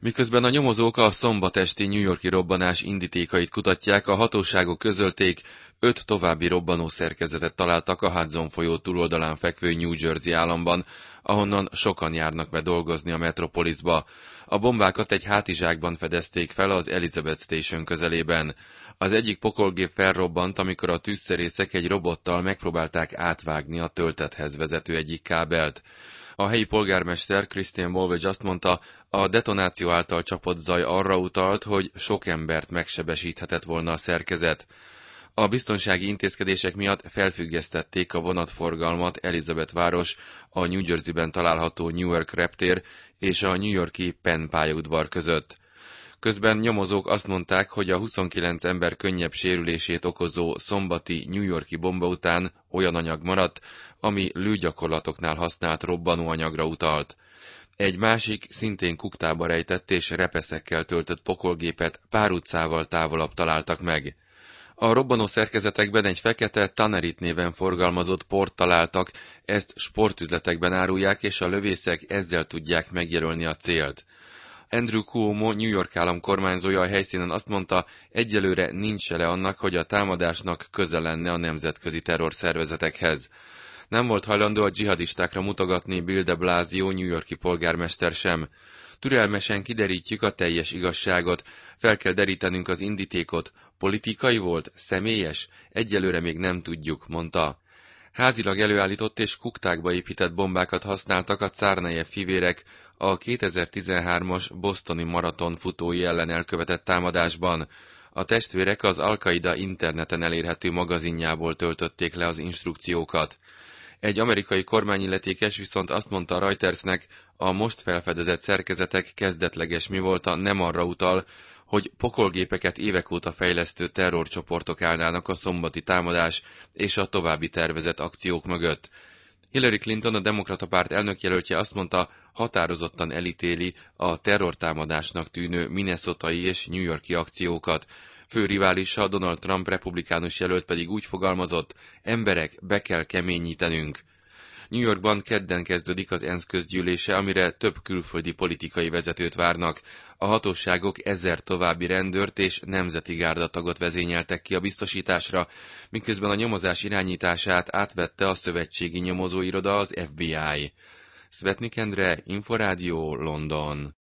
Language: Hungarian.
Miközben a nyomozók a szombat esti New York-i robbanás indítékait kutatják, a hatóságok közölték, 5 további robbanószerkezetet találtak a Hudson folyó túloldalán fekvő New Jersey államban, ahonnan sokan járnak be dolgozni a Metropolisba. A bombákat egy hátizsákban fedezték fel az Elizabeth Station közelében. Az egyik pokolgép felrobbant, amikor a tűzszerészek egy robottal megpróbálták átvágni a töltethez vezető egyik kábelt. A helyi polgármester Christian Bolvage azt mondta, a detonáció által csapott zaj arra utalt, hogy sok embert megsebesíthetett volna a szerkezet. A biztonsági intézkedések miatt felfüggesztették a vonatforgalmat Elizabeth város, a New Jersey-ben található Newark reptér és a New York-i Penn pályaudvar között. Közben nyomozók azt mondták, hogy a 29 ember könnyebb sérülését okozó szombati New York-i bomba után olyan anyag maradt, ami lőgyakorlatoknál használt robbanóanyagra utalt. Egy másik, szintén kuktába rejtett és repeszekkel töltött pokolgépet pár utcával távolabb találtak meg. A robbanó szerkezetekben egy fekete Tannerit néven forgalmazott port találtak, ezt sportüzletekben árulják, és a lövészek ezzel tudják megjelölni a célt. Andrew Cuomo, New York állam kormányzója a helyszínen azt mondta, egyelőre nincs jele annak, hogy a támadásnak köze lenne a nemzetközi terrorszervezetekhez. Nem volt hajlandó a dzsihadistákra mutogatni Bill de Blasio, New York-i polgármester sem. Türelmesen kiderítjük a teljes igazságot, fel kell derítenünk az indítékot. Politikai volt? Személyes? Egyelőre még nem tudjuk, mondta. Házilag előállított és kuktákba épített bombákat használtak a Czarnajev fivérek a 2013-as bostoni maraton futói ellen elkövetett támadásban. A testvérek az Al-Qaida interneten elérhető magazinjából töltötték le az instrukciókat. Egy amerikai kormányilletékes viszont azt mondta a Reutersnek, a most felfedezett szerkezetek kezdetleges mivolta nem arra utal, hogy pokolgépeket évek óta fejlesztő terrorcsoportok állnának a szombati támadás és a további tervezett akciók mögött. Hillary Clinton, a demokrata párt elnökjelöltje azt mondta, határozottan elítéli a terrortámadásnak tűnő minnesotai és New York-i akciókat. Fő riválisa, Donald Trump republikánus jelölt pedig úgy fogalmazott, emberek, be kell keményítenünk. New Yorkban kedden kezdődik az ENSZ közgyűlése, amire több külföldi politikai vezetőt várnak. A hatóságok 1000 további rendőrt és nemzeti gárdatagot vezényeltek ki a biztosításra, miközben a nyomozás irányítását átvette a szövetségi nyomozóiroda, az FBI. Szvetnik Endre, Inforádió, London.